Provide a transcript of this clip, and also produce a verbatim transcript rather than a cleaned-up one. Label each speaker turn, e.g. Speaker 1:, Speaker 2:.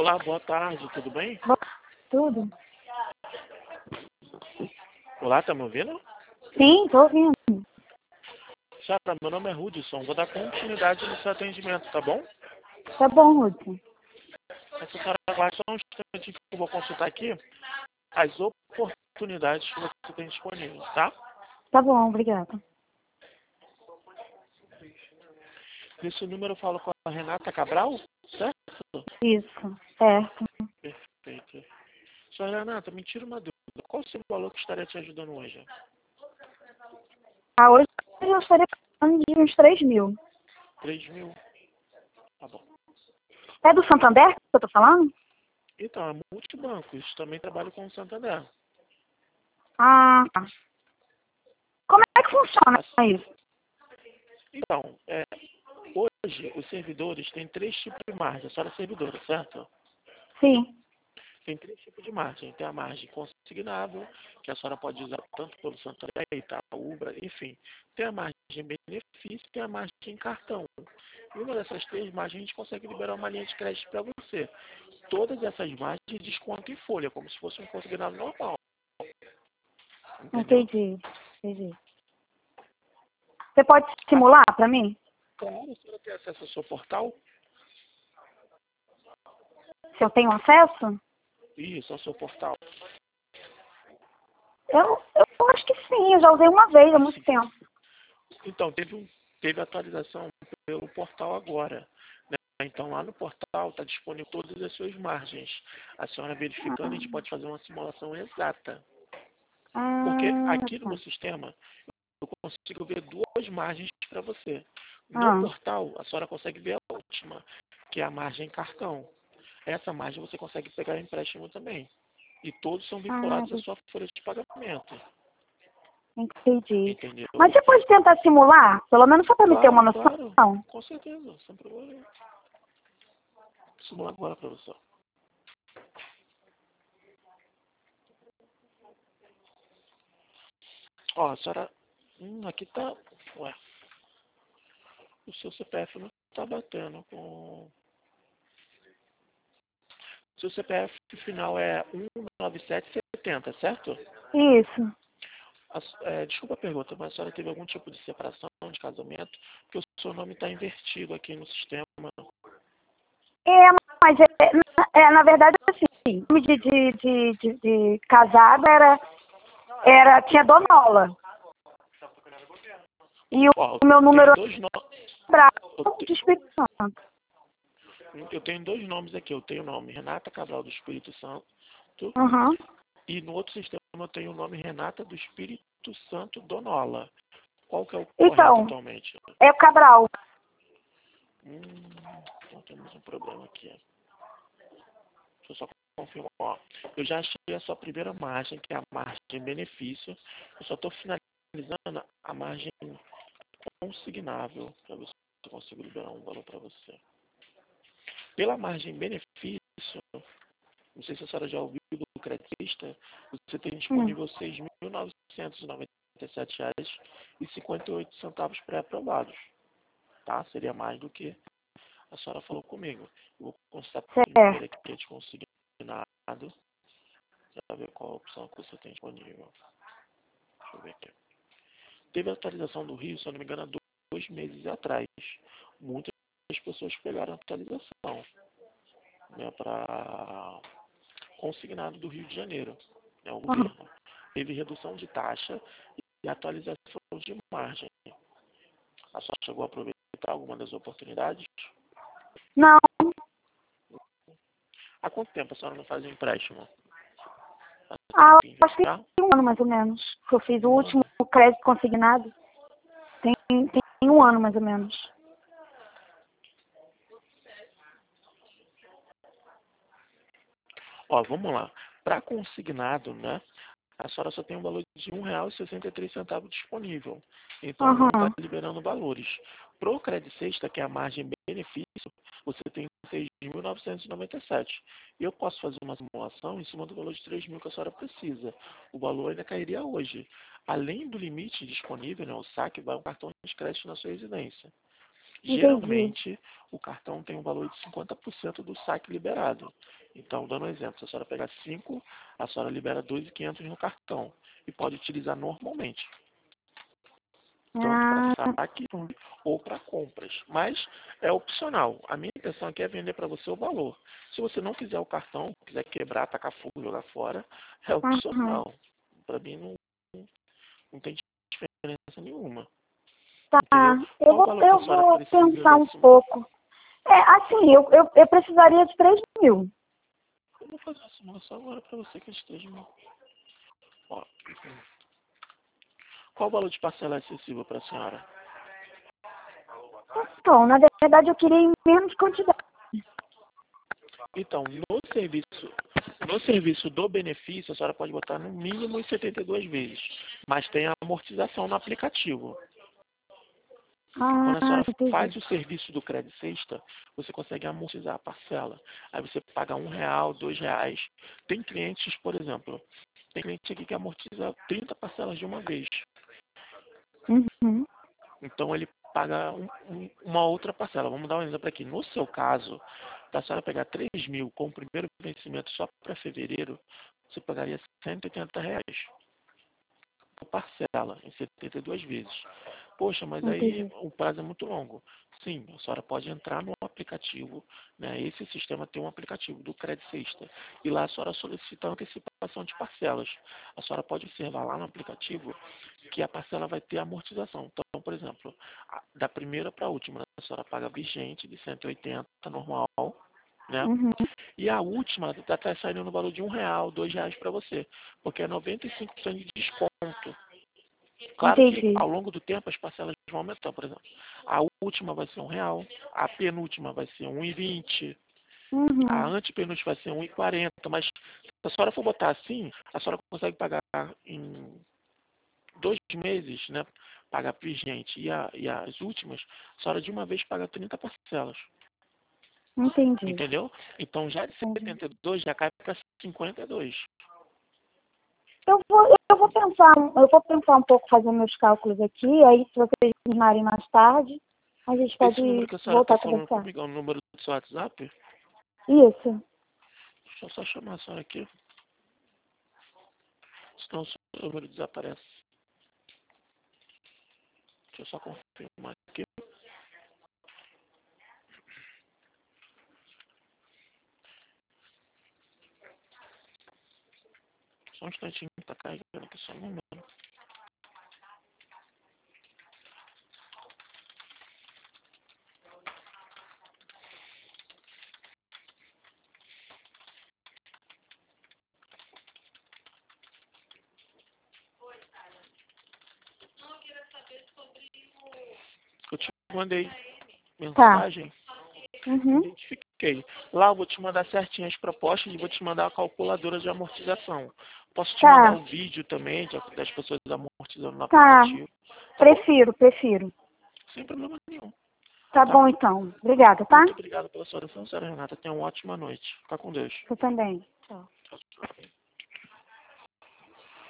Speaker 1: Olá, boa tarde, tudo bem?
Speaker 2: Bom, tudo?
Speaker 1: Olá, tá me ouvindo?
Speaker 2: Sim, tô ouvindo.
Speaker 1: Senhora, meu nome é Hudson, vou dar continuidade no seu atendimento, tá bom?
Speaker 2: Tá bom, Hudson.
Speaker 1: Essa senhora aguarde só um instante que eu vou consultar aqui as oportunidades que você tem disponíveis, tá?
Speaker 2: Tá bom, obrigada.
Speaker 1: Nesse número eu falo com a Renata Cabral, certo?
Speaker 2: Isso, certo.
Speaker 1: Perfeito. Senhora Renata, me tira uma dúvida. Qual o seu valor que estaria te ajudando hoje?
Speaker 2: Ah, hoje eu estaria falando de uns três mil.
Speaker 1: três mil? Tá bom.
Speaker 2: É do Santander que eu tô falando?
Speaker 1: Então, é multibancos. Também trabalho com o Santander.
Speaker 2: Ah, tá. Como é que funciona isso?
Speaker 1: Então, é, hoje os servidores têm três tipos de margem. A senhora é servidora, certo?
Speaker 2: Sim.
Speaker 1: Tem três tipos de margem. Tem a margem consignável, que a senhora pode usar tanto pelo Santander, Itaú, Bra- enfim. Tem a margem benefício e tem a margem em cartão. E uma dessas três margens a gente consegue liberar uma linha de crédito para você. Todas essas margens desconto em folha, como se fosse um consignado normal. Entendeu?
Speaker 2: Entendi, entendi. Você pode simular pra mim?
Speaker 1: Claro, a senhora tem acesso ao seu portal?
Speaker 2: Se eu tenho acesso?
Speaker 1: Isso, ao seu portal.
Speaker 2: Eu, eu acho que sim, eu já usei uma vez há muito tempo.
Speaker 1: Então, teve, um, teve atualização pelo portal agora. Né? Então, lá no portal está disponível todas as suas margens. A senhora verificando, a gente pode fazer uma simulação exata. Porque
Speaker 2: Ah,
Speaker 1: aqui no
Speaker 2: tá.
Speaker 1: meu sistema, eu consigo ver duas margens para você. No
Speaker 2: Ah,
Speaker 1: portal, a senhora consegue ver a última, que é a margem cartão. Essa margem você consegue pegar empréstimo também. E todos são
Speaker 2: ah,
Speaker 1: vinculados à sua folha de pagamento.
Speaker 2: entendi.
Speaker 1: Entendeu?
Speaker 2: Mas você pode tentar simular? Pelo menos só pra me ter uma
Speaker 1: Claro,
Speaker 2: noção.
Speaker 1: claro. Com certeza, sem problema. Vou simular agora para você. Ó, a senhora... Hum, aqui tá... Ué, o seu C P F não tá batendo com... O seu C P F final é um nove sete sete zero, certo?
Speaker 2: Isso.
Speaker 1: A- é, desculpa a pergunta, mas a senhora teve algum tipo de separação, de casamento? Porque o seu nome está invertido aqui no sistema.
Speaker 2: É, mas é, é, na verdade, assim, o nome de, de, de, de, de casada era, era, tinha Donola. E o,
Speaker 1: Ó,
Speaker 2: o meu
Speaker 1: eu tenho
Speaker 2: número
Speaker 1: dois nomes.
Speaker 2: era
Speaker 1: Eu,
Speaker 2: Bravo de Espírito Santo.
Speaker 1: te- eu tenho dois nomes aqui. Eu tenho o nome Renata Cabral do Espírito Santo.
Speaker 2: Uhum.
Speaker 1: E no outro sistema eu tenho o nome Renata do Espírito Santo Donola. Qual que é o correto
Speaker 2: Então,
Speaker 1: atualmente?
Speaker 2: é o Cabral.
Speaker 1: Hum, então temos um problema aqui. Deixa eu só confirmar. Ó, eu já achei a sua primeira margem, que é a margem benefício. Eu só estou finalizando a margem consignável, para ver se eu consigo liberar um valor para você. Pela margem benefício, não sei se a senhora já ouviu do creditista, você tem
Speaker 2: Hum.
Speaker 1: disponível seis mil novecentos e noventa e sete reais e cinquenta e oito centavos pré-aprovados. Tá? Seria mais do que a senhora falou comigo. Eu vou consultar primeiro
Speaker 2: Certo.
Speaker 1: aqui de consignado, para ver qual a opção que você tem disponível. Deixa eu ver aqui. Teve a atualização do Rio, se eu não me engano, há dois meses atrás. Muitas pessoas pegaram a atualização, né, para consignado do Rio de Janeiro, né, o
Speaker 2: Uhum.
Speaker 1: governo. Teve redução de taxa e atualização de margem. A senhora chegou a aproveitar alguma das oportunidades?
Speaker 2: Não,
Speaker 1: Há quanto tempo a senhora não faz um empréstimo?
Speaker 2: ah,
Speaker 1: Tempinho
Speaker 2: eu acho que
Speaker 1: já?
Speaker 2: tem um ano mais ou menos. Que eu fiz o
Speaker 1: Um
Speaker 2: último
Speaker 1: ano?
Speaker 2: crédito consignado. Tem, tem um ano mais ou menos.
Speaker 1: Ó, vamos lá. Para consignado, né? A senhora só tem um valor de um real e sessenta e três centavos disponível. Então não está
Speaker 2: Uhum.
Speaker 1: liberando valores. Pro Credit Sexta, que é a margem benefício, você tem seis mil novecentos e noventa e sete. Eu posso fazer uma simulação em cima do valor de três mil que a senhora precisa. O valor ainda cairia hoje. Além do limite disponível, né, o saque vai um cartão de crédito na sua residência. Geralmente, o cartão tem um valor de cinquenta por cento do saque liberado. Então, dando um exemplo, se a senhora pegar cinco, a senhora libera dois mil e quinhentos no cartão e pode utilizar normalmente, tanto
Speaker 2: Ah,
Speaker 1: para saque ou para compras. Mas é opcional. A minha intenção aqui é vender para você o valor. Se você não quiser o cartão, quiser quebrar, tacar fogo, jogar fora, é
Speaker 2: uhum.
Speaker 1: opcional. Para mim não, não tem diferença nenhuma.
Speaker 2: Tá,
Speaker 1: Entendeu?
Speaker 2: eu
Speaker 1: Qual o
Speaker 2: vou,
Speaker 1: valor que a
Speaker 2: eu
Speaker 1: senhora
Speaker 2: vou
Speaker 1: precisa
Speaker 2: pensar um
Speaker 1: desse?
Speaker 2: pouco. É, assim, eu, eu, eu precisaria de três mil.
Speaker 1: Eu vou fazer a simulação agora para você que esteja. Ó, qual o valor de parcela excessivo para a senhora?
Speaker 2: Então, na verdade, eu queria em menos quantidade.
Speaker 1: Então, no serviço, no serviço do benefício, a senhora pode botar no mínimo em setenta e duas vezes, mas tem a amortização no aplicativo. Quando a
Speaker 2: Ah,
Speaker 1: senhora faz
Speaker 2: entendi.
Speaker 1: o serviço do crédito sexta, você consegue amortizar a parcela. Aí você paga um real, dois reais. Tem clientes, por exemplo, tem cliente aqui que amortiza trinta parcelas de uma vez.
Speaker 2: Uhum.
Speaker 1: Então ele paga um, um, uma outra parcela. Vamos dar um exemplo aqui. No seu caso, para a senhora pegar três mil com o primeiro vencimento só para fevereiro, você pagaria cento e oitenta reais por parcela, em setenta e duas vezes. Poxa, mas aí
Speaker 2: Entendi.
Speaker 1: o prazo é muito longo. Sim, a senhora pode entrar no aplicativo, né? Esse sistema tem um aplicativo do Crédito Sexta. E lá a senhora solicita a antecipação de parcelas. A senhora pode observar lá no aplicativo que a parcela vai ter amortização. Então, por exemplo, da primeira para a última, a senhora paga vigente de cento e oitenta, normal, né?
Speaker 2: Uhum.
Speaker 1: E a última está tá saindo no valor de um real, dois reais para você, porque é noventa e cinco por cento de desconto. Claro que
Speaker 2: Entendi.
Speaker 1: ao longo do tempo as parcelas vão aumentar, por exemplo. A última vai ser um real, a penúltima vai ser um e vinte, a
Speaker 2: Uhum.
Speaker 1: antepenúltima vai ser um e quarenta, mas se a senhora for botar assim, a senhora consegue pagar em dois meses, né? Pagar vigente e, a, e as últimas, a senhora de uma vez paga trinta parcelas.
Speaker 2: Entendi.
Speaker 1: Entendeu? Então já de
Speaker 2: Entendi.
Speaker 1: setenta e dois já cai para cinquenta e dois.
Speaker 2: Eu vou, eu vou pensar, eu vou pensar um pouco, fazer meus cálculos aqui, aí se vocês me chamarem mais tarde, a gente
Speaker 1: Esse número
Speaker 2: pode
Speaker 1: que a senhora está
Speaker 2: voltar a
Speaker 1: falando
Speaker 2: conversar.
Speaker 1: comigo é o número do seu WhatsApp?
Speaker 2: Isso.
Speaker 1: Deixa eu só chamar a senhora aqui. Senão o seu número desaparece. Deixa eu só confirmar aqui. Só um instantinho, tá carregando aqui seu número. Eu te mandei
Speaker 2: Tá.
Speaker 1: mensagem,
Speaker 2: Uhum.
Speaker 1: identifiquei. Lá eu vou te mandar certinho as propostas e vou te mandar a calculadora de amortização. Posso te mandar
Speaker 2: Tá.
Speaker 1: um vídeo também de- das pessoas amortizando no
Speaker 2: Tá.
Speaker 1: aplicativo. Tá bom?
Speaker 2: Prefiro, prefiro.
Speaker 1: Sem problema nenhum.
Speaker 2: Tá
Speaker 1: Tá?
Speaker 2: bom, então. Obrigada, tá?
Speaker 1: Muito obrigado pela sua atenção, senhora Renata. Tenha uma ótima noite. Fica com Deus.
Speaker 2: Você também. Tchau.
Speaker 1: Tchau, tchau.